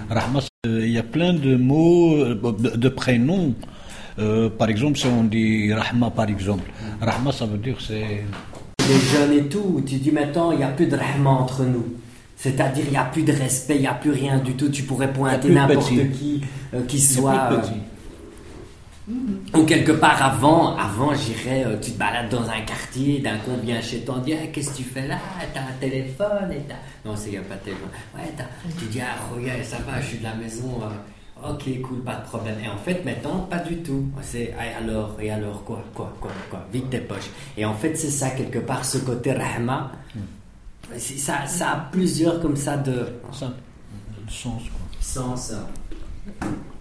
Rahma, il y a plein de mots, de prénoms. Par exemple, si on dit Rahma, par exemple, Rahma, ça veut dire c'est. Les jeunes et tout, tu dis maintenant, il n'y a plus de Rahma entre nous. C'est-à-dire, il n'y a plus de respect, il n'y a plus rien du tout. Tu pourrais pointer n'importe qui soit. Ou quelque part avant j'irais, tu te balades dans un quartier, d'un coup on vient chez toi, on dit qu'est-ce que tu fais là, t'as un téléphone et t'as... Non, il n'y a pas de téléphone. Ouais, tu dis regarde, ça va, je suis de la maison, ok, cool, pas de problème. Et en fait maintenant pas du tout, c'est et alors quoi, vite tes poches. Et en fait c'est ça quelque part, ce côté rahma, ça a plusieurs comme ça de sens, quoi. Sens.